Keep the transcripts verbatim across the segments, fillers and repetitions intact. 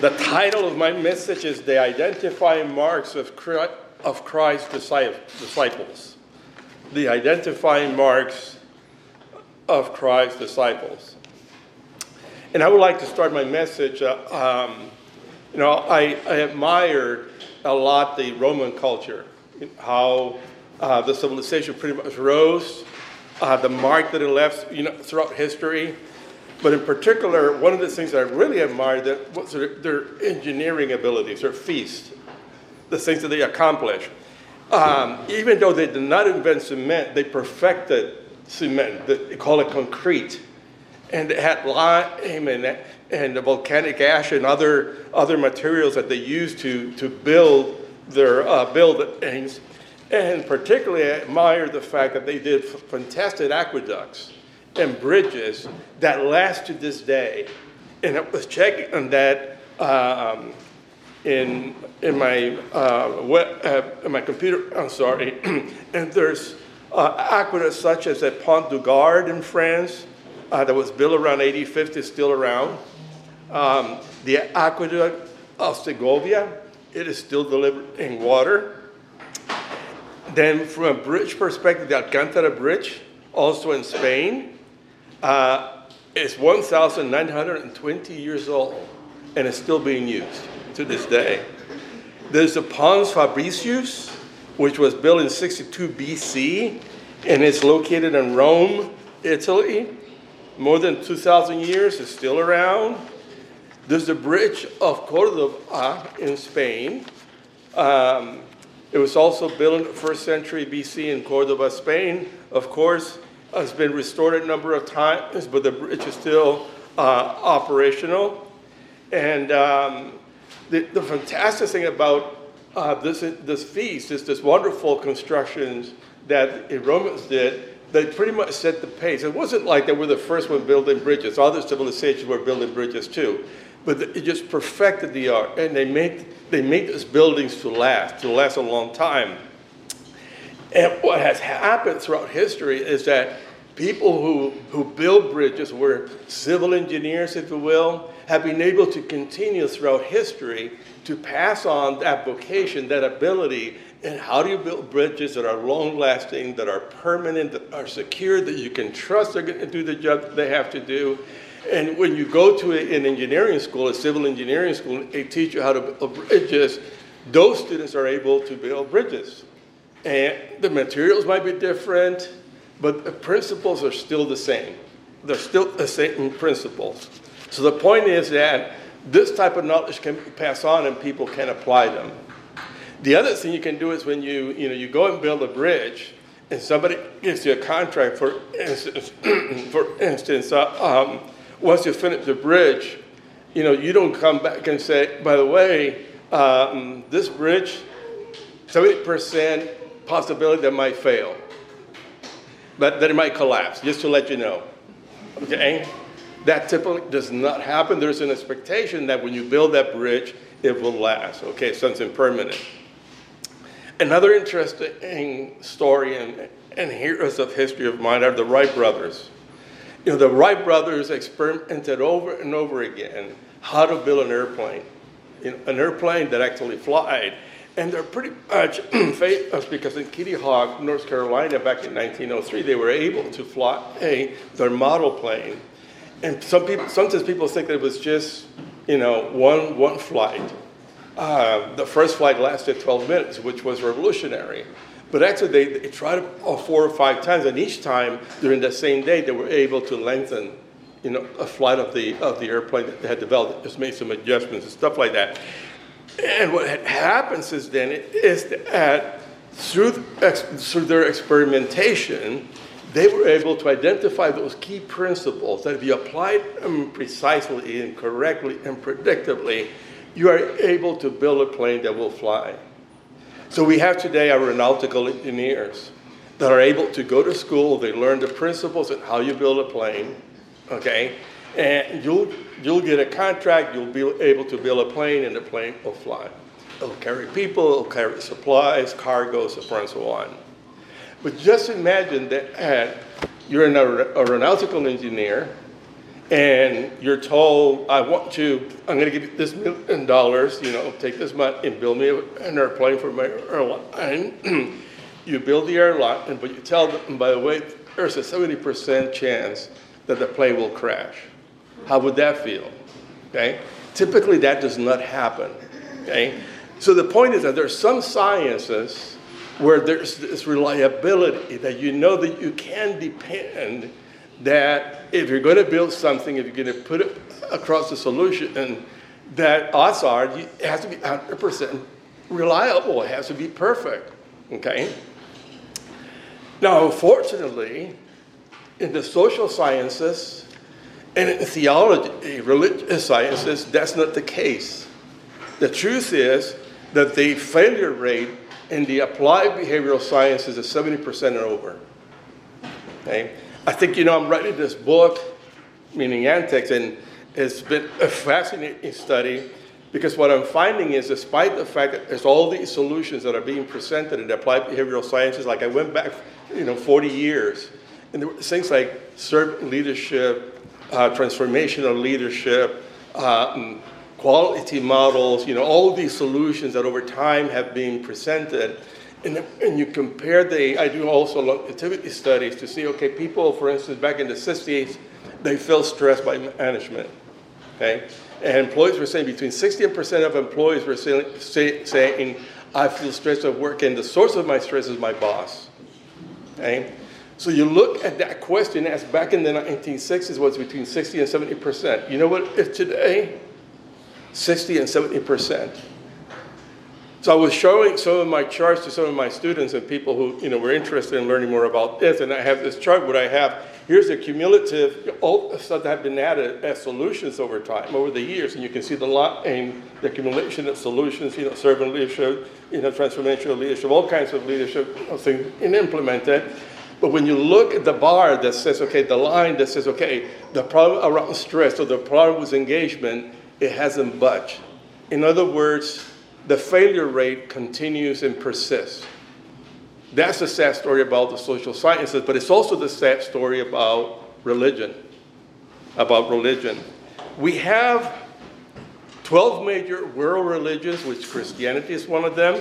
The title of my message is The Identifying Marks of Christ's Disciples. The Identifying Marks of Christ's Disciples. And I would like to start my message, uh, um, you know, I, I admired a lot the Roman culture, how uh, the civilization pretty much rose, uh, the mark that it left, you know, throughout history. But in particular, one of the things that I really admired that was their, their engineering abilities, their feats, the things that they accomplished. Um, even though they did not invent cement, they perfected cement. They call it concrete. And they had lime and, and the volcanic ash and other, other materials that they used to, to build their uh, buildings. And particularly, I admire the fact that they did fantastic aqueducts and bridges that last to this day. And I was checking on that um, in in my uh, web, uh, in my computer. I'm sorry. And there's uh, aqueducts such as at Pont du Gard in France uh, that was built around eighteen fifty, still around. Um, the aqueduct of Segovia, it is still delivering water. Then, from a bridge perspective, the Alcántara Bridge, also in Spain. Uh, it's one thousand nine hundred twenty years old, and it's still being used to this day. There's the Pons Fabricius, which was built in sixty-two B C, and it's located in Rome, Italy. More than two thousand years, it's still around. There's the Bridge of Córdoba in Spain. Um, it was also built in the first century B C in Córdoba, Spain. Of course, it's been restored a number of times, but the bridge is still uh, operational. And um, the, the fantastic thing about uh, this, this feast is this wonderful constructions that the Romans did. They pretty much set the pace. It wasn't like they were the first one building bridges. Other civilizations were building bridges too. But it just perfected the art. And they made, they made these buildings to last, to last a long time. And what has happened throughout history is that people who, who build bridges, were civil engineers, if you will, have been able to continue throughout history to pass on that vocation, that ability, and how do you build bridges that are long-lasting, that are permanent, that are secure, that you can trust they're going to do the job that they have to do. And when you go to a, an engineering school, a civil engineering school, they teach you how to build bridges. Those students are able to build bridges. And the materials might be different, but the principles are still the same. They're still the same principles. So the point is that this type of knowledge can be passed on and people can apply them. The other thing you can do is when you, you know, you go and build a bridge and somebody gives you a contract, for instance, for instance, uh, um, once you finish the bridge, you know, you don't come back and say, by the way, um, this bridge, seventy percent possibility that might fail, but that it might collapse, just to let you know, okay? That typically does not happen. There's an expectation that when you build that bridge, it will last, okay, something permanent. Another interesting story and, and heroes of history of mine are the Wright brothers. You know, the Wright brothers experimented over and over again how to build an airplane, you know, an airplane that actually flied. And they're pretty much famous because in Kitty Hawk, North Carolina, back in nineteen oh three, they were able to fly a, their model plane. And some people, sometimes people think that it was just, you know, one, one flight. Uh, the first flight lasted twelve minutes, which was revolutionary. But actually, they, they tried it four or five times, and each time during the same day, they were able to lengthen, you know, a flight of the of the airplane that they had developed. Just made some adjustments and stuff like that. And what had happened since then is that through, through their experimentation, they were able to identify those key principles that if you applied them precisely and correctly and predictably, you are able to build a plane that will fly. So we have today our aeronautical engineers that are able to go to school, they learn the principles and how you build a plane, okay? And you'll, you'll get a contract, you'll be able to build a plane, and the plane will fly. It'll carry people, it'll carry supplies, cargo, so forth and so on. But just imagine that you're an aeronautical engineer, and you're told, I want you, I'm going to give you this million dollars, you know, take this money and build me an airplane for my airline. You build the airline, but you tell them, by the way, there's a seventy percent chance that the plane will crash. How would that feel? Okay? Typically, that does not happen. Okay? So the point is that there are some sciences where there's this reliability that you know that you can depend that if you're going to build something, if you're going to put it across the solution, and that odds are it has to be one hundred percent reliable. It has to be perfect. Okay? Now, unfortunately, in the social sciences and in theology, religious sciences, that's not the case. The truth is that the failure rate in the applied behavioral sciences is seventy percent and over. Okay? I think, you know, I'm writing this book, meaning Antex, and it's been a fascinating study because what I'm finding is, despite the fact that there's all these solutions that are being presented in applied behavioral sciences, like I went back, you know, forty years, and there were things like servant leadership, uh, transformational leadership, uh, quality models, you know, all of these solutions that over time have been presented. And, and you compare the, I do also longevity studies to see, okay, people, for instance, back in the sixties, they felt stressed by management, okay? And employees were saying between sixty percent of employees were saying, say, saying, I feel stressed at work, and the source of my stress is my boss, okay? So you look at that question as back in the nineteen sixties was between sixty and seventy percent. You know what if today? sixty and seventy percent. So I was showing some of my charts to some of my students and people who, you know, were interested in learning more about this. And I have this chart where I have, here's the cumulative, all the stuff that have been added as solutions over time, over the years. And you can see the lot and the accumulation of solutions, you know, servant leadership, you know, transformational leadership, all kinds of leadership things implemented. But when you look at the bar that says, okay, the line that says, okay, the problem around stress or the problem with engagement, it hasn't budged. In other words, the failure rate continues and persists. That's the sad story about the social sciences, but it's also the sad story about religion, about religion. We have twelve major world religions, which Christianity is one of them.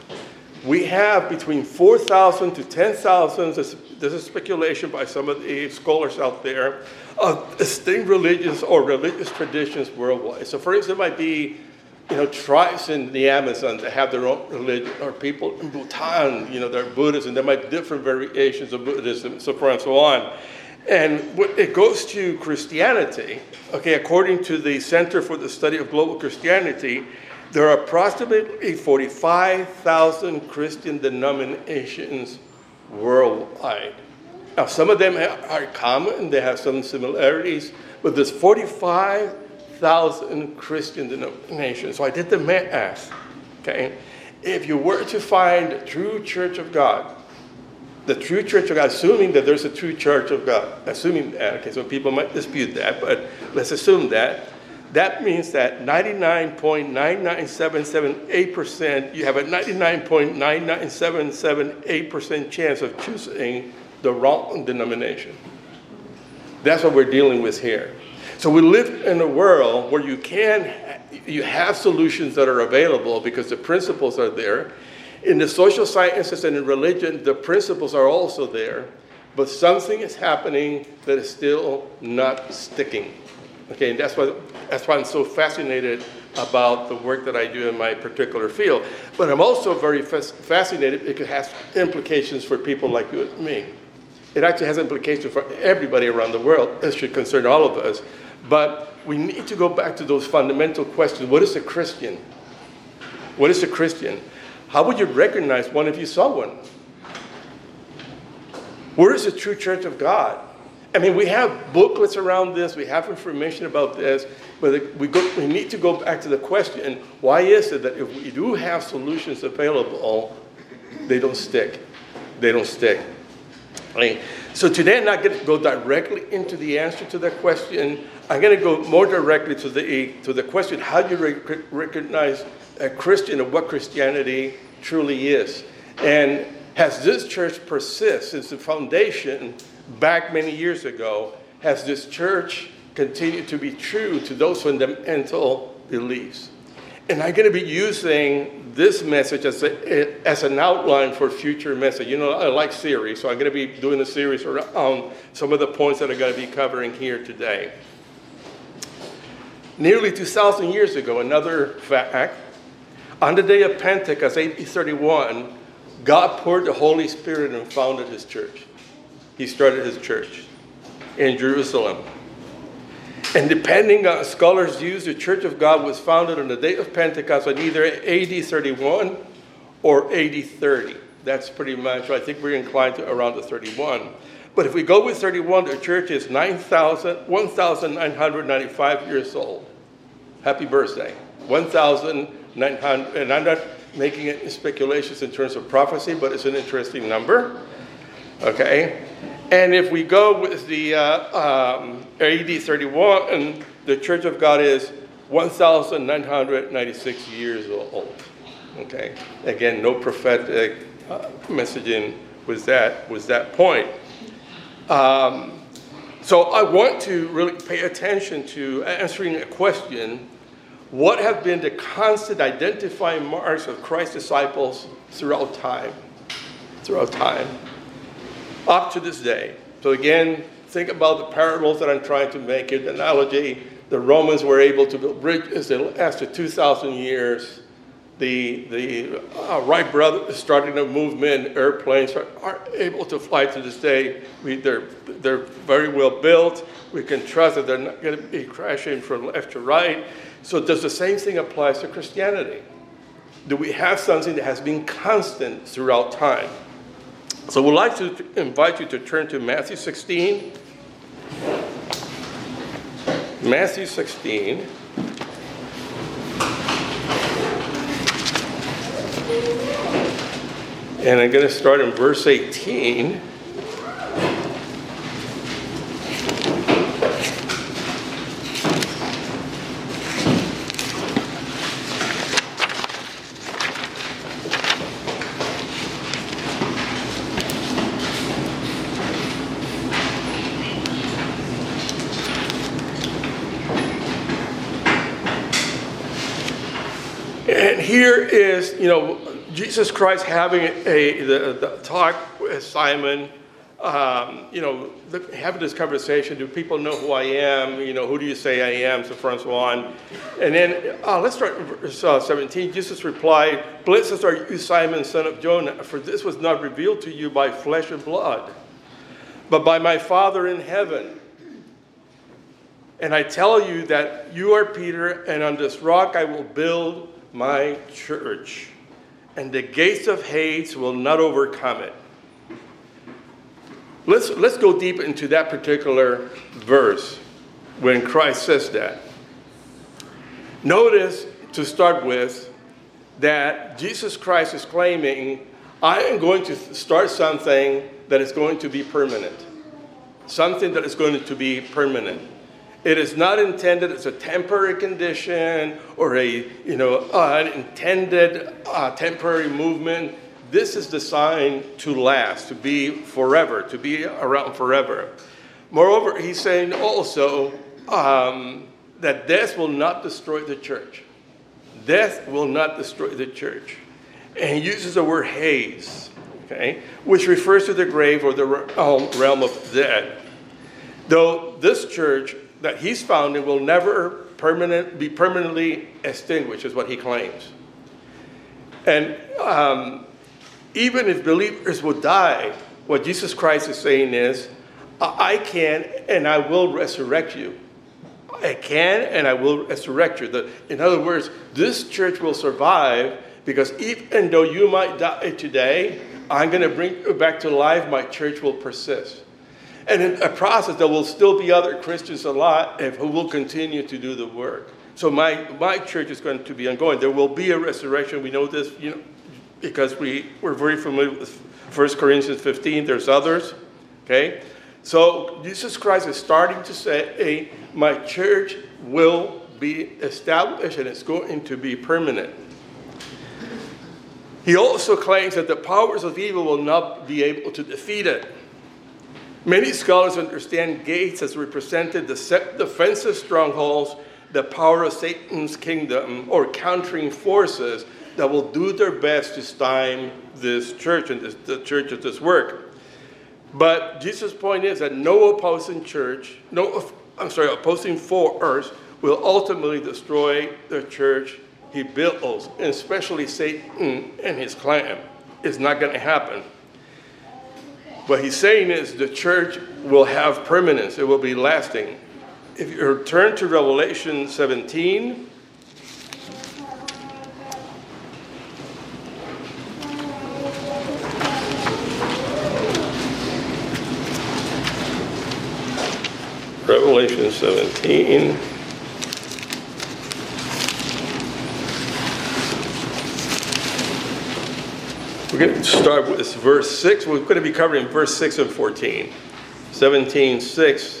We have between four thousand to ten thousand, this is speculation by some of the scholars out there, of distinct religions or religious traditions worldwide. So for instance, it might be, you know, tribes in the Amazon that have their own religion, or people in Bhutan, you know, they're Buddhists, and there might be different variations of Buddhism, so forth and so on. And when it goes to Christianity, okay, according to the Center for the Study of Global Christianity, there are approximately forty-five thousand Christian denominations worldwide. Now, some of them are common, they have some similarities, but there's forty-five thousand Christian denominations. So I did the math, okay? If you were to find the true church of God, the true church of God, assuming that there's a true church of God, assuming that, okay, so people might dispute that, but let's assume that, that means that ninety-nine point nine nine seven seven eight percent, you have a ninety-nine point nine nine seven seven eight percent chance of choosing the wrong denomination. That's what we're dealing with here. So we live in a world where you can, you have solutions that are available because the principles are there. In the social sciences and in religion, the principles are also there, but something is happening that is still not sticking. Okay, and that's why, that's why I'm so fascinated about the work that I do in my particular field. But I'm also very fascinated because it has implications for people like you and me. It actually has implications for everybody around the world. It should concern all of us. But we need to go back to those fundamental questions. What is a Christian? What is a Christian? How would you recognize one if you saw one? Where is the true church of God? I mean, we have booklets around this. We have information about this. But we, go, we need to go back to the question, why is it that if we do have solutions available, they don't stick? They don't stick. Right? So today I'm not going to go directly into the answer to that question. I'm going to go more directly to the, to the question, how do you rec- recognize a Christian and what Christianity truly is? And has this church persisted since the foundation back many years ago? Has this church continue to be true to those fundamental beliefs. And I'm going to be using this message as, a, as an outline for future message. You know, I like series, so I'm going to be doing a series around some of the points that I'm going to be covering here today. Nearly two thousand years ago, another fact, on the day of Pentecost, A D thirty-one, God poured the Holy Spirit and founded his church. He started his church in Jerusalem. And depending on scholars' views, the Church of God was founded on the day of Pentecost on either A D thirty-one or A D thirty. That's pretty much, I think we're inclined to around the thirty-one. But if we go with thirty-one, the church is one thousand nine hundred ninety-five years old. Happy birthday. one thousand nine hundred, and I'm not making any speculations in terms of prophecy, but it's an interesting number. Okay? And if we go with the uh, um, A D thirty-one, and the Church of God is one thousand nine hundred ninety-six years old. Okay? Again, no prophetic uh, messaging was that, was that point. Um, so I want to really pay attention to answering a question: what have been the constant identifying marks of Christ's disciples throughout time? Throughout time. Up to this day. So again, think about the parables that I'm trying to make, an analogy. The Romans were able to build bridges after two thousand years. The, the uh, Wright brothers starting a movement, airplanes are, are able to fly to this day. We, they're, they're very well built. We can trust that they're not going to be crashing from left to right. So does the same thing apply to Christianity? Do we have something that has been constant throughout time? So we'd like to invite you to turn to Matthew sixteen. Matthew sixteen. And I'm going to start in verse eighteen. And here is, you know, Jesus Christ having a the, the talk with Simon, um, you know, the, having this conversation. Do people know who I am? You know, who do you say I am? So forth and so on. And then uh, let's start in verse uh, seventeen. Jesus replied, "Blessed are you, Simon, son of Jonah, for this was not revealed to you by flesh and blood, but by my Father in heaven. And I tell you that you are Peter, and on this rock I will build my church, and the gates of Hades will not overcome it." Let's, let's go deep into that particular verse when Christ says that. Notice, to start with, that Jesus Christ is claiming, I am going to start something that is going to be permanent. Something that is going to be permanent. It is not intended as a temporary condition or a, you know, uh, an intended uh, temporary movement. This is designed to last, to be forever, to be around forever. Moreover, he's saying also um, that death will not destroy the church. Death will not destroy the church. And he uses the word Hades, okay, which refers to the grave or the realm of the dead. Though this church that he's founding will never permanent, be permanently extinguished, is what he claims. And um, even if believers would die, what Jesus Christ is saying is, I can and I will resurrect you. I can and I will resurrect you. The, in other words, this church will survive because even though you might die today, I'm going to bring you back to life. My church will persist. And in a process, there will still be other Christians alive who will continue to do the work. So my, my church is going to be ongoing. There will be a resurrection. We know this, you know, because we, we're very familiar with First Corinthians fifteen. There's others, okay? So Jesus Christ is starting to say, hey, my church will be established and it's going to be permanent. He also claims that the powers of evil will not be able to defeat it. Many scholars understand gates as represented the set defensive strongholds, the power of Satan's kingdom, or countering forces that will do their best to stymie this church and this, the church of this work. But Jesus' point is that no opposing church, no, I'm sorry, opposing force will ultimately destroy the church he builds, and especially Satan and his clan. It's not going to happen. What he's saying is the church will have permanence. It will be lasting. If you turn to Revelation seventeen, Revelation seventeen. We're going to start with verse six. We're going to be covering verse six and fourteen. seventeen, six.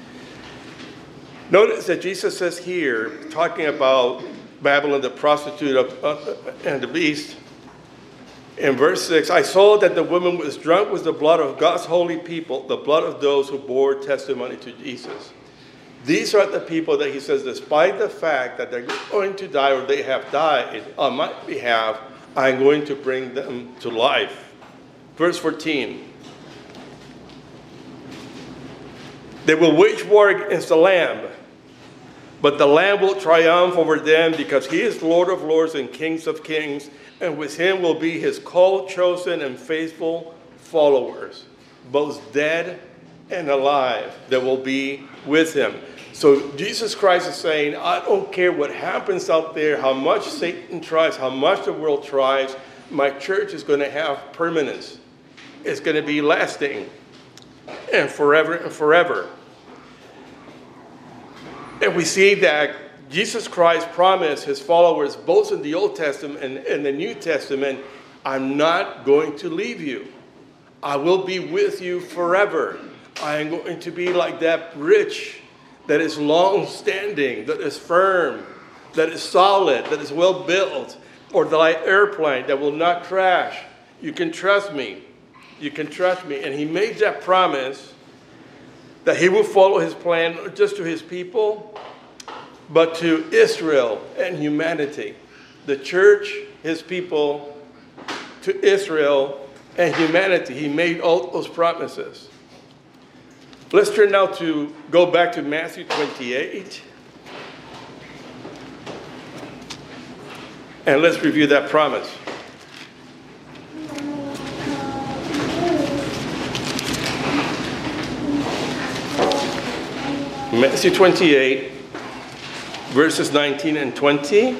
Notice that Jesus says here, talking about Babylon, the prostitute of, uh, and the beast, in verse six, I saw that the woman was drunk with the blood of God's holy people, the blood of those who bore testimony to Jesus. These are the people that he says, despite the fact that they're going to die or they have died on my behalf, I'm going to bring them to life. Verse fourteen. They will wage war against the Lamb, but the Lamb will triumph over them because he is Lord of lords and King of kings, and with him will be his called, chosen, and faithful followers, both dead and alive, that will be with him. So Jesus Christ is saying, I don't care what happens out there, how much Satan tries, how much the world tries, my church is going to have permanence. It's going to be lasting and forever and forever. And we see that Jesus Christ promised his followers, both in the Old Testament and in the New Testament, I'm not going to leave you. I will be with you forever. I am going to be like that bridge that is long-standing, that is firm, that is solid, that is well built, or the light airplane that will not crash. You can trust me. You can trust me. And he made that promise that he will follow his plan, not just to his people, but to Israel and humanity. The church, his people, to Israel and humanity. He made all those promises. Let's turn now to go back to Matthew twenty-eight. And let's review that promise. Matthew twenty-eight, verses nineteen and twenty.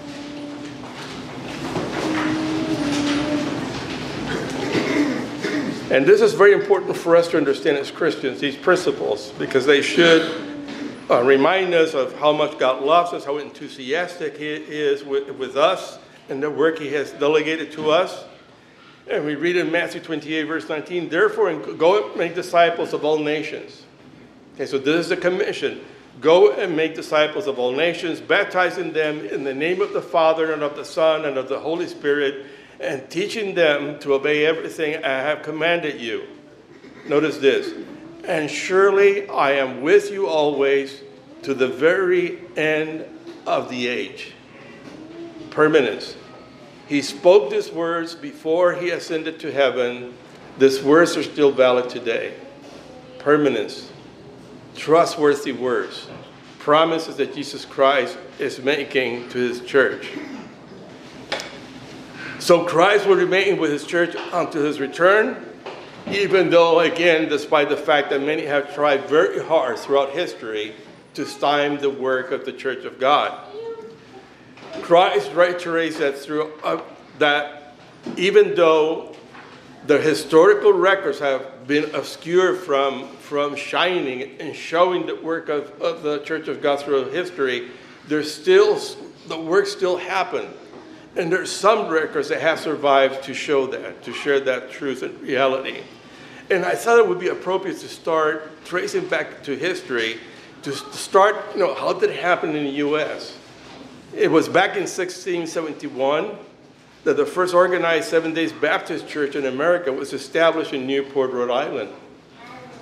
And this is very important for us to understand as Christians, these principles, because they should uh, remind us of how much God loves us, how enthusiastic he is with, with us and the work he has delegated to us. And we read in Matthew twenty-eight, verse nineteen, therefore go and make disciples of all nations. Okay, so this is the commission. Go and make disciples of all nations, baptizing them in the name of the Father and of the Son and of the Holy Spirit, and teaching them to obey everything I have commanded you. Notice this. And surely I am with you always to the very end of the age. Permanence. He spoke these words before he ascended to heaven. These words are still valid today. Permanence. Trustworthy words. Promises that Jesus Christ is making to his church. So Christ will remain with his church until his return, even though, again, despite the fact that many have tried very hard throughout history to stymie the work of the church of God. Christ reiterates that through uh, that even though the historical records have been obscured from, from shining and showing the work of, of the church of God throughout history, there's still, the work still happened. And there's some records that have survived to show that, to share that truth and reality. And I thought it would be appropriate to start tracing back to history, to start, you know, how did it happen in the U S? It was back in sixteen seventy-one that the first organized Seventh-day Baptist church in America was established in Newport, Rhode Island.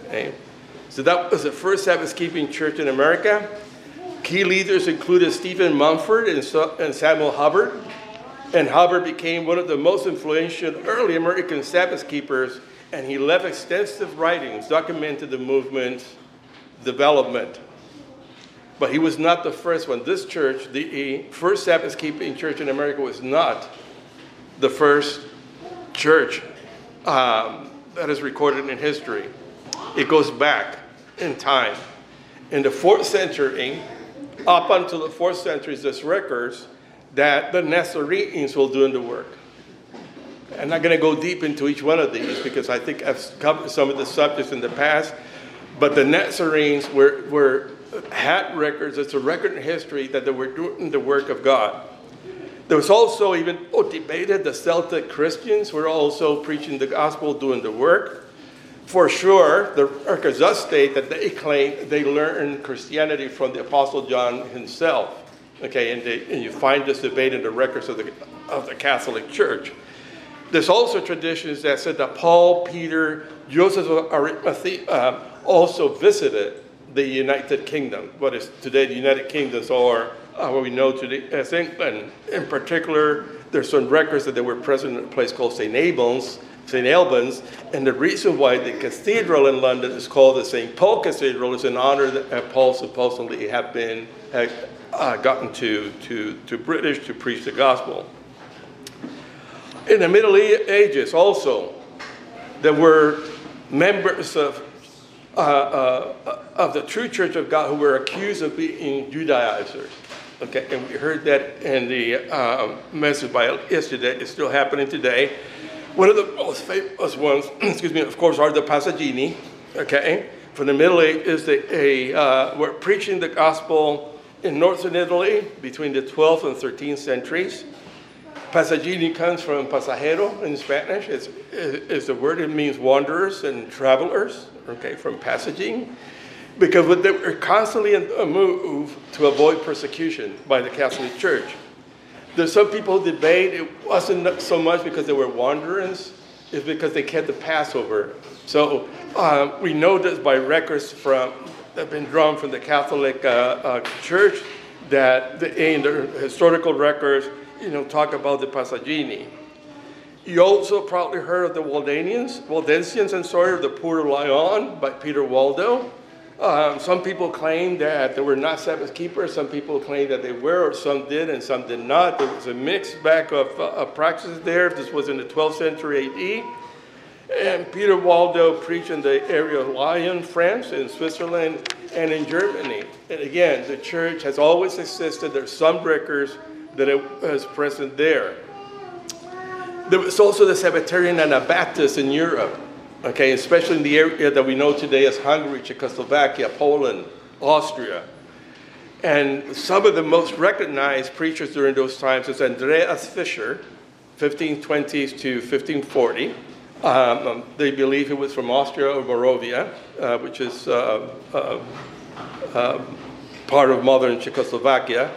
Okay? So that was the first Sabbath-keeping church in America. Key leaders included Stephen Mumford and Samuel Hubbard. And Hubbard became one of the most influential early American Sabbath keepers, and he left extensive writings documenting the movement's development. But he was not the first one. This church, the first Sabbath-keeping church in America, was not the first church um, that is recorded in history. It goes back in time. In the fourth century, up until the fourth century, there's records that the Nazarenes will do the work. I'm not going to go deep into each one of these because I think I've covered some of the subjects in the past. But the Nazarenes were, were had records. It's a record in history that they were doing the work of God. There was also even oh, debated the Celtic Christians were also preaching the gospel, doing the work. For sure, the records does state that they claim they learned Christianity from the Apostle John himself. Okay, and, they, and you find this debate in the records of the, of the Catholic Church. There's also traditions that said that Paul, Peter, Joseph of Arimathea uh, also visited the United Kingdom, what is today the United Kingdom, or uh, what we know today as England. In particular, there's some records that they were present in a place called Saint Albans, Saint Albans, and the reason why the cathedral in London is called the Saint Paul Cathedral is in honor that Paul supposedly had been had, uh, gotten to, to, to British to preach the gospel. In the Middle Ages also, there were members of uh, uh, of the true Church of God who were accused of being Judaizers. Okay, and we heard that in the uh, message by yesterday. It's still happening today. One of the most famous ones, excuse me, of course, are the Pasagini. Okay, from the Middle Ages, they a, uh, were preaching the gospel in northern Italy between the twelfth and thirteenth centuries. Pasagini comes from pasajero in Spanish. It's, it's the word. It means wanderers and travelers, okay, from passaging. Because they were constantly in a move to avoid persecution by the Catholic Church. There's some people who debate it wasn't so much because they were wanderers, it's because they kept the Passover. So uh, we know this by records from that have been drawn from the Catholic uh, uh, Church that the, in the historical records, you know, talk about the Pasagini. You also probably heard of the Waldensians, Waldensians, I'm sorry, of the Port of Lyon by Peter Waldo. Um, some people claim that they were not Sabbath keepers. Some people claim that they were, or some did, and some did not. There was a mixed bag of, uh, of practices there. This was in the twelfth century A D. And Peter Waldo preached in the area of Lyon, France, in Switzerland, and in Germany. And again, the church has always existed. There's some records that it was present there. There was also the Sabbatarian Anabaptists in Europe, okay, especially in the area that we know today as Hungary, Czechoslovakia, Poland, Austria. And some of the most recognized preachers during those times is Andreas Fischer, fifteen twenties to fifteen forty. Um, they believe he was from Austria or Moravia, uh, which is uh, uh, uh, part of modern Czechoslovakia.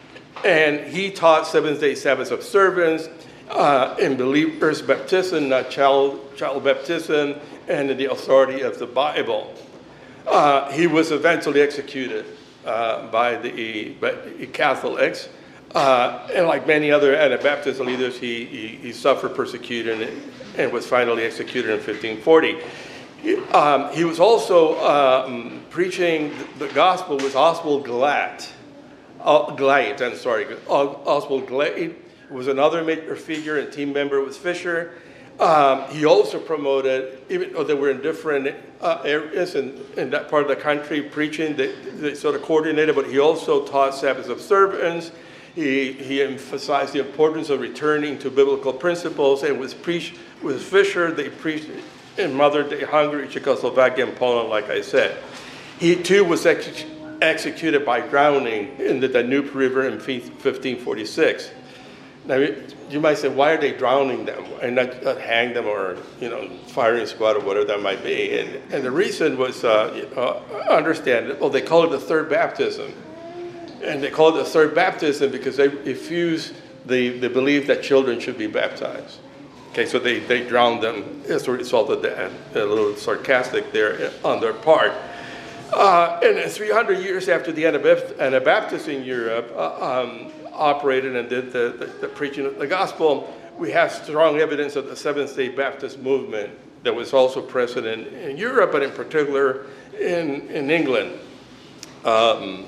And he taught seventh-day Sabbath observance, uh, in believers' baptism, not child, child baptism, and in the authority of the Bible. Uh, he was eventually executed uh, by, the, by the Catholics. Uh, and like many other Anabaptist leaders, he, he, he suffered persecution and, and was finally executed in fifteen forty. He, um, he was also um, preaching the gospel with Oswald Glatt. Uh, Glade, I'm sorry, Oswald Glade was another major figure and team member with Fisher. Um, he also promoted, even though they were in different uh, areas in, in that part of the country, preaching, they, they sort of coordinated, but he also taught Sabbath observance. He, he emphasized the importance of returning to biblical principles, and with, preach, with Fisher, they preached in modern-day Hungary, Czechoslovakia, and Poland, like I said. He, too, was executed executed by drowning in the Danube River in fifteen forty-six. Now, you might say, why are they drowning them and not, not hang them or, you know, firing squad or whatever that might be? And, and the reason was, uh, you know, understand, well, they call it the third baptism. And they call it the third baptism because they refuse the, the belief that children should be baptized. Okay, so they, they drowned them as a result of that. A little sarcastic there on their part. Uh, and three hundred years after the Anabaptists in Europe uh, um, operated and did the, the, the preaching of the gospel, we have strong evidence of the Seventh-day Baptist movement that was also present in, in Europe, but in particular in, in England. Um,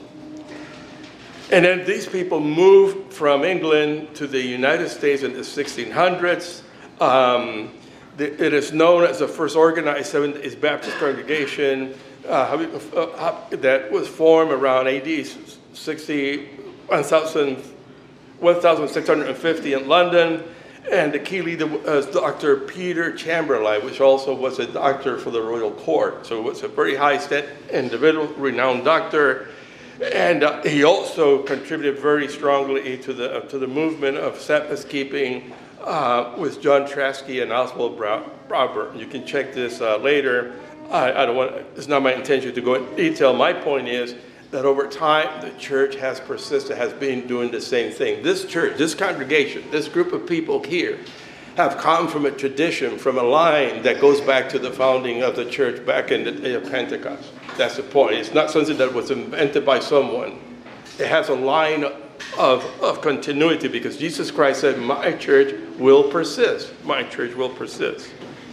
and then these people moved from England to the United States in the sixteen hundreds. Um, the, it is known as the first organized Seventh-day Baptist congregation uh, that was formed around A D sixty, one thousand six hundred fifty in London. And the key leader was Doctor Peter Chamberlain, which also was a doctor for the royal court. So it was a very high-stat individual, renowned doctor. And uh, he also contributed very strongly to the, uh, to the movement of Sabbath keeping uh, with John Traskey and Oswald Browber. You can check this uh, later. I, I don't want, it's not my intention to go into detail. My point is that over time, the church has persisted, has been doing the same thing. This church, this congregation, this group of people here have come from a tradition, from a line that goes back to the founding of the church back in the day of Pentecost. That's the point. It's not something that was invented by someone. It has a line of, of continuity because Jesus Christ said, my church will persist. My church will persist.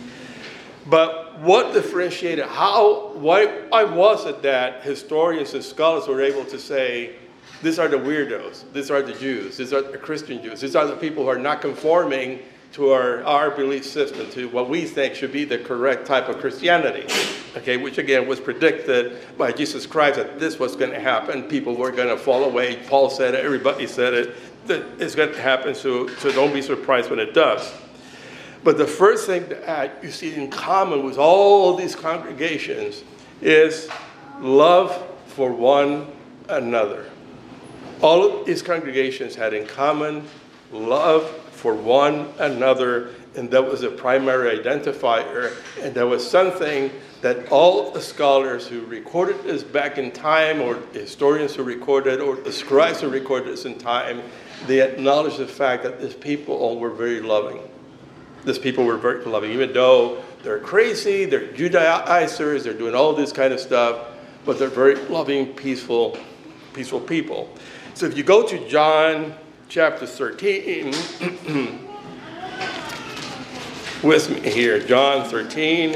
But what differentiated, how, why, why was it that historians and scholars were able to say, these are the weirdos, these are the Jews, these are the Christian Jews, these are the people who are not conforming to our, our belief system, to what we think should be the correct type of Christianity, okay, which again was predicted by Jesus Christ that this was going to happen. People were going to fall away. Paul said it, everybody said it, that it's going to happen, so, so don't be surprised when it does. But the first thing that you see in common with all these congregations is love for one another. All of these congregations had in common love for one another, and that was a primary identifier, and that was something that all the scholars who recorded this back in time, or historians who recorded, or the scribes who recorded this in time, they acknowledged the fact that these people all were very loving. These people were very loving, even though they're crazy, they're Judaizers, they're doing all this kind of stuff, but they're very loving, peaceful, peaceful people. So if you go to John chapter thirteen, with me here, John thirteen.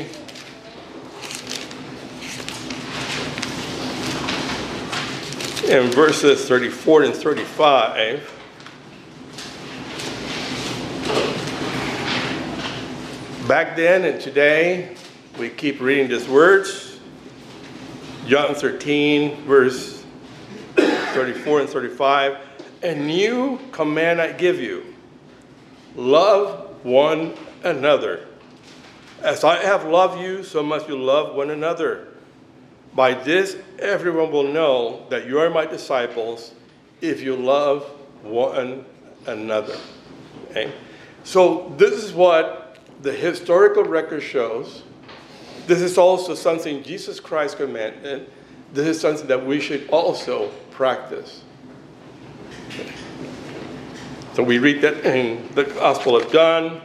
In verses thirty-four and thirty-five. Back then and today, we keep reading these words. John thirteen, verse thirty-four and thirty-five. A new command I give you, love one another. As I have loved you, so must you love one another. By this, everyone will know that you are my disciples if you love one another. Okay? So this is what the historical record shows. This is also something Jesus Christ commanded. This is something that we should also practice. So we read that in the Gospel of John.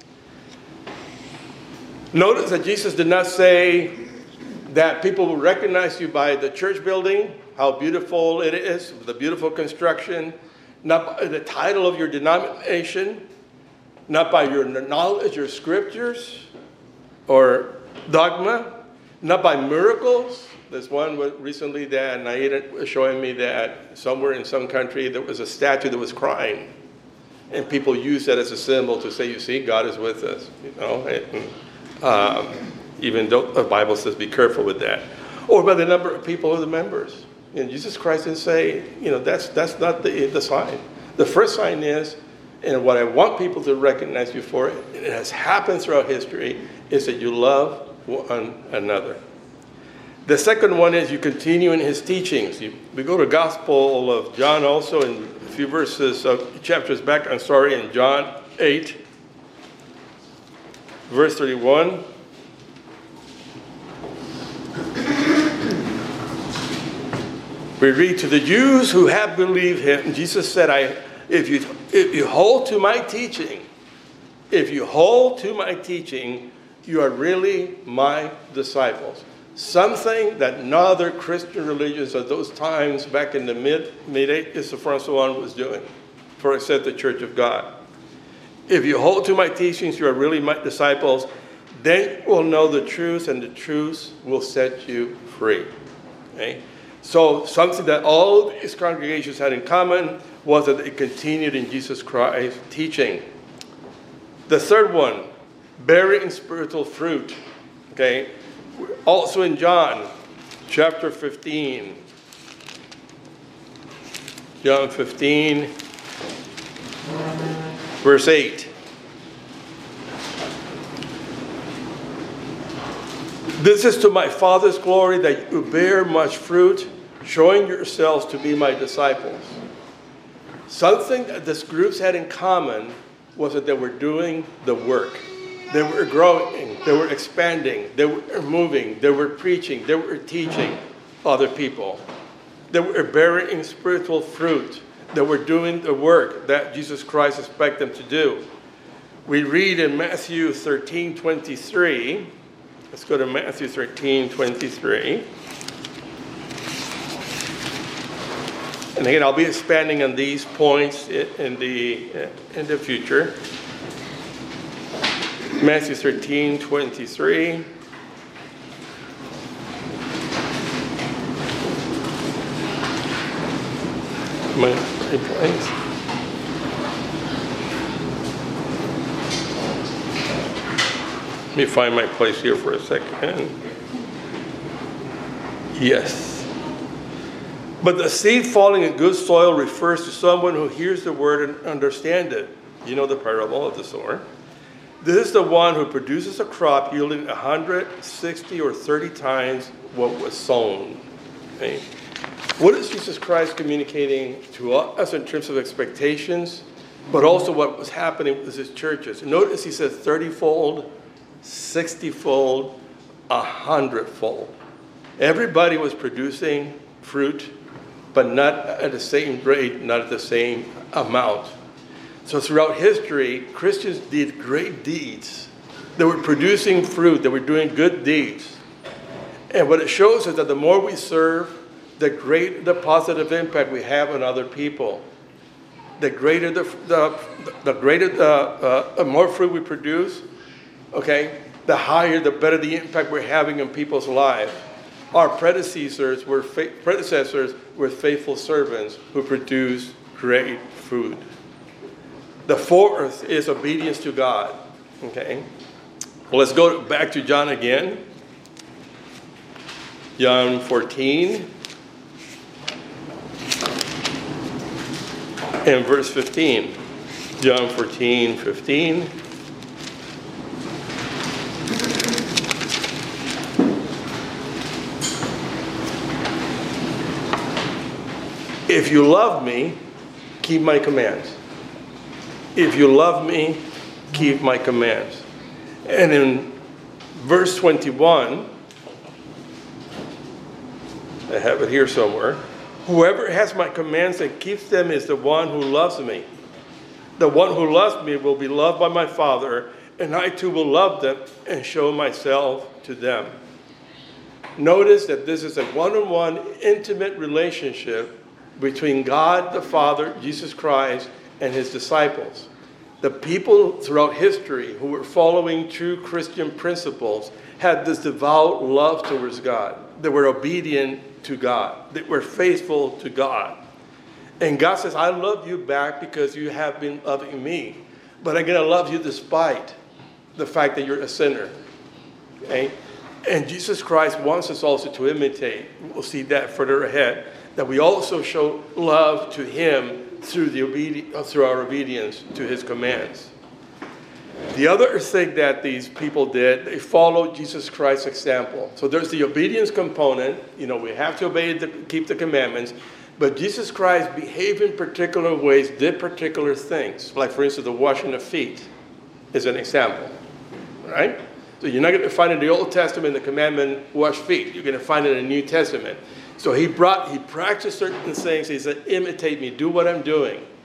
Notice that Jesus did not say that people will recognize you by the church building, how beautiful it is, the beautiful construction, not by the title of your denomination, not by your knowledge or scriptures or dogma, not by miracles. There's one recently that Naida was showing me that somewhere in some country there was a statue that was crying. And people use that as a symbol to say, you see, God is with us. You know, and, um, even though the Bible says be careful with that. Or by the number of people who are the members. And Jesus Christ didn't say, you know, that's, that's not the, the sign. The first sign is, and what I want people to recognize you for, and it has happened throughout history, is that you love one another. The second one is you continue in his teachings. You, we go to Gospel of John also in a few verses, uh, chapters back, I'm sorry, in John eight, verse thirty-one. We read, to the Jews who have believed him, Jesus said, I, if you, if you hold to my teaching, If you hold to my teaching, you are really my disciples. Something that no other Christian religions of those times back in the mid, mid-eighties to Francois was doing, for except the Church of God. If you hold to my teachings, you are really my disciples. Then you will know the truth, and the truth will set you free. Okay? So something that all these congregations had in common was that they continued in Jesus Christ's teaching. The third one, bearing spiritual fruit. Okay? Also in John chapter fifteen. John fifteen, verse eight. This is to my Father's glory that you bear much fruit, showing yourselves to be my disciples. Something that these groups had in common was that they were doing the work. They were growing, they were expanding, they were moving, they were preaching, they were teaching other people. They were bearing spiritual fruit. They were doing the work that Jesus Christ expected them to do. We read in Matthew thirteen twenty-three. Let's go to Matthew thirteen twenty-three. And again, I'll be expanding on these points in the, in the future. Matthew thirteen twenty-three. My place. Let me find my place here for a second. Yes. But the seed falling in good soil refers to someone who hears the word and understands it. You know the parable of the sower. This is the one who produces a crop yielding one hundred, sixty, or thirty times what was sown. Okay. What is Jesus Christ communicating to us in terms of expectations, but also what was happening with his churches? Notice he says thirty-fold, sixty-fold, one hundred-fold. Everybody was producing fruit, but not at the same rate, not at the same amount. So throughout history, Christians did great deeds. They were producing fruit. They were doing good deeds. And what it shows is that the more we serve, the greater the positive impact we have on other people. The greater the, the, the greater the, uh, the more fruit we produce, okay, the higher, the better the impact we're having in people's lives. Our predecessors were fa- predecessors were faithful servants who produced great fruit. The fourth is obedience to God. Okay, well, let's go back to John again. John fourteen and verse fifteen. John fourteen, fifteen. If you love me, keep my commands. If you love me, keep my commands. And in verse twenty-one, I have it here somewhere. Whoever has my commands and keeps them is the one who loves me. The one who loves me will be loved by my Father, and I too will love them and show myself to them. Notice that this is a one-on-one intimate relationship between God the Father, Jesus Christ, and his disciples. The people throughout history who were following true Christian principles had this devout love towards God. They were obedient to God. They were faithful to God. And God says, I love you back because you have been loving me. But I'm going to love you despite the fact that you're a sinner. Okay? And Jesus Christ wants us also to imitate. We'll see that further ahead. That we also show love to him through, the obedi- through our obedience to his commands. The other thing that these people did, they followed Jesus Christ's example. So there's the obedience component. You know, we have to obey, the, keep the commandments. But Jesus Christ behaved in particular ways, did particular things. Like, for instance, the washing of feet is an example. Right? So you're not going to find in the Old Testament the commandment, wash feet. You're going to find it in the New Testament. So he brought, he practiced certain things. He said, imitate me, do what I'm doing.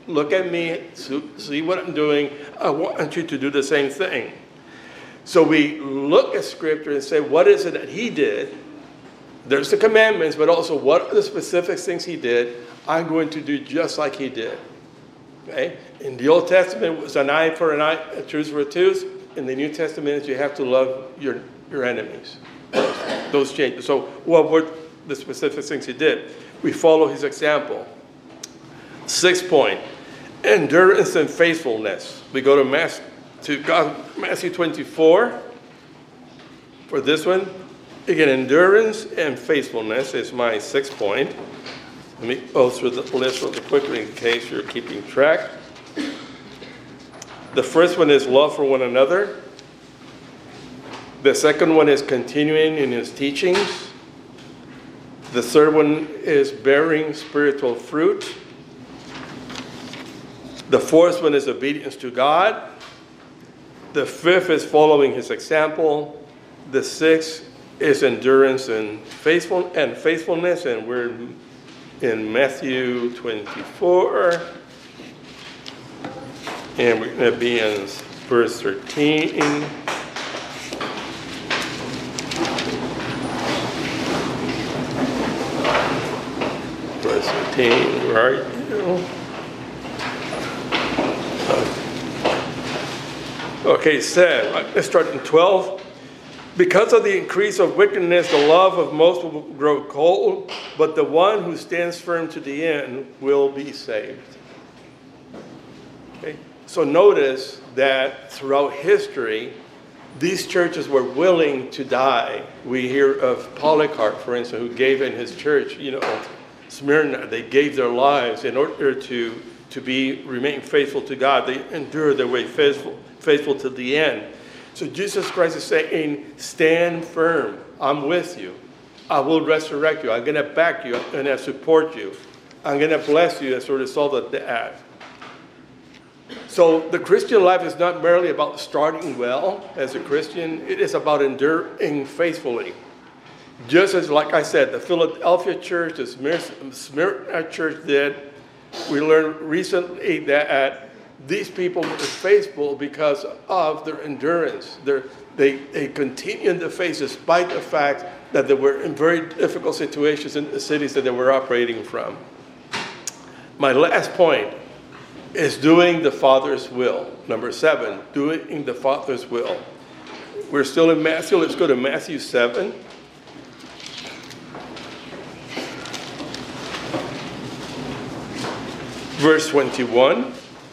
look at me, see what I'm doing. I want you to do the same thing. So we look at Scripture and say, what is it that he did? There's the commandments, but also what are the specific things he did? I'm going to do just like he did. Okay? In the Old Testament, it was an eye for an eye, a tooth for a tooth. In the New Testament, you have to love your, your enemies. Those changes. So what were the specific things he did? We follow his example. Sixth point, endurance and faithfulness. We go to Matthew, to God, Matthew twenty-four. For this one, again, endurance and faithfulness is my sixth point. Let me go through the list really quickly in case you're keeping track. The first one is love for one another. The second one is continuing in his teachings. The third one is bearing spiritual fruit. The fourth one is obedience to God. The fifth is following his example. The sixth is endurance and faithful and faithfulness, and we're in Matthew twenty-four, and we're going to be in verse thirteen. Verse thirteen, where are you? Okay, said, let's start in twelve. Because of the increase of wickedness, the love of most will grow cold, but the one who stands firm to the end will be saved. Okay, so notice that throughout history, these churches were willing to die. We hear of Polycarp, for instance, who gave in his church, you know, Smyrna, they gave their lives in order to, to be remain faithful to God. They endured their way faithful. faithful to the end. So Jesus Christ is saying, stand firm. I'm with you. I will resurrect you. I'm going to back you. I'm going to support you. I'm going to bless you as a result of that. So the Christian life is not merely about starting well as a Christian. It is about enduring faithfully. Just as, like I said, the Philadelphia church, the Smyrna church did. We learned recently that these people were faithful because of their endurance. They're, they they continued to face despite the fact that they were in very difficult situations in the cities that they were operating from. My last point is doing the Father's will. Number seven, doing the Father's will. We're still in Matthew. Let's go to Matthew seven. Verse twenty-one.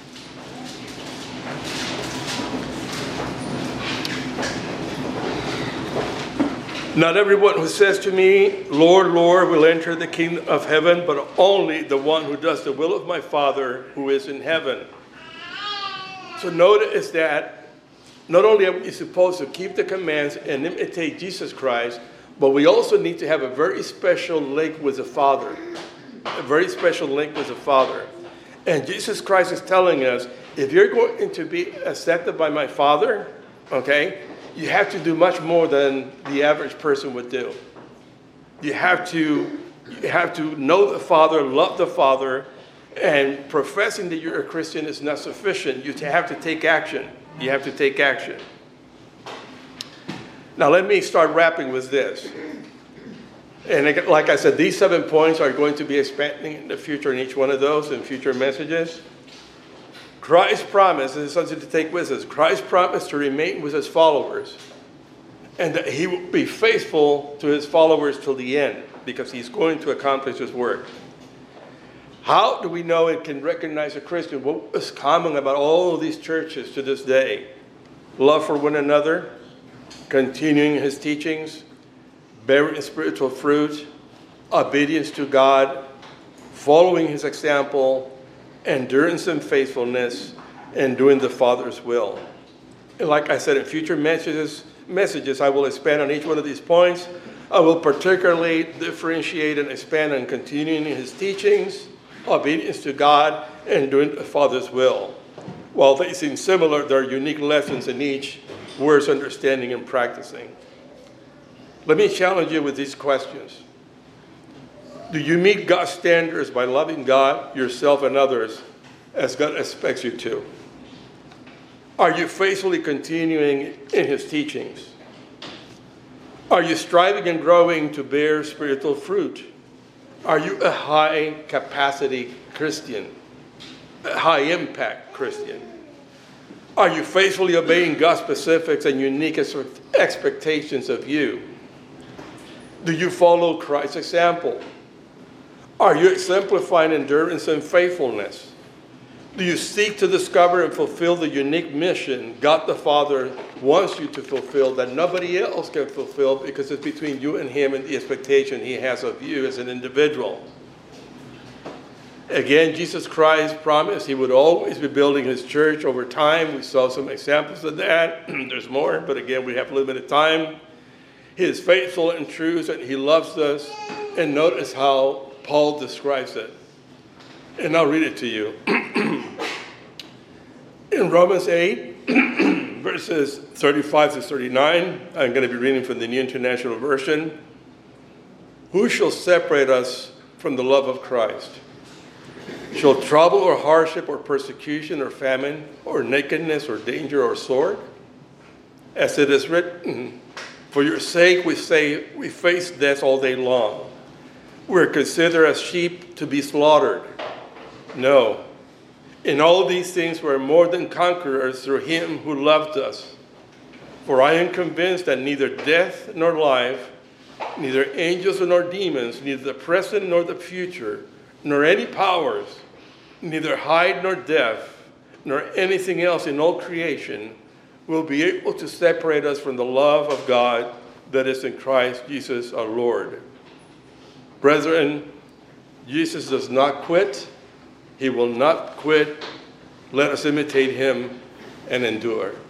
Not everyone who says to me, Lord, Lord, will enter the kingdom of heaven, but only the one who does the will of my Father who is in heaven. So notice that not only are we supposed to keep the commands and imitate Jesus Christ, but we also need to have a very special link with the Father. A very special link with the Father. And Jesus Christ is telling us, if you're going to be accepted by my Father, okay, you have to do much more than the average person would do. You have to, you have to know the Father, love the Father, and professing that you're a Christian is not sufficient. You have to take action. You have to take action. Now let me start wrapping with this. And like I said, these seven points are going to be expanding in the future in each one of those in future messages. Christ's promise, this is something to take with us, Christ's promise to remain with his followers and that he will be faithful to his followers till the end because he's going to accomplish his work. How do we know and can recognize a Christian? What is common about all of these churches to this day? Love for one another, continuing his teachings, bearing spiritual fruit, obedience to God, following his example, endurance and faithfulness, and doing the Father's will. And like I said, in future messages, messages, I will expand on each one of these points. I will particularly differentiate and expand on continuing his teachings, obedience to God, and doing the Father's will. While they seem similar, there are unique lessons in each worth understanding and practicing. Let me challenge you with these questions. Do you meet God's standards by loving God, yourself, and others as God expects you to? Are you faithfully continuing in his teachings? Are you striving and growing to bear spiritual fruit? Are you a high-capacity Christian, a high-impact Christian? Are you faithfully obeying God's specifics and unique expectations of you? Do you follow Christ's example? Are you exemplifying endurance and faithfulness? Do you seek to discover and fulfill the unique mission God the Father wants you to fulfill that nobody else can fulfill because it's between you and him and the expectation he has of you as an individual? Again, Jesus Christ promised he would always be building his church over time. We saw some examples of that. There's more, but again, we have limited time. He is faithful and true, and he loves us. And notice how Paul describes it. And I'll read it to you. In Romans eight, verses thirty-five to thirty-nine, I'm going to be reading from the New International Version. Who shall separate us from the love of Christ? Shall trouble or hardship or persecution or famine or nakedness or danger or sword? As it is written, for your sake we say we face death all day long. We're considered as sheep to be slaughtered. No. In all these things we're more than conquerors through him who loved us. For I am convinced that neither death nor life, neither angels nor demons, neither the present nor the future, nor any powers, neither height nor depth, nor anything else in all creation will be able to separate us from the love of God that is in Christ Jesus our Lord. Brethren, Jesus does not quit. He will not quit. Let us imitate him and endure.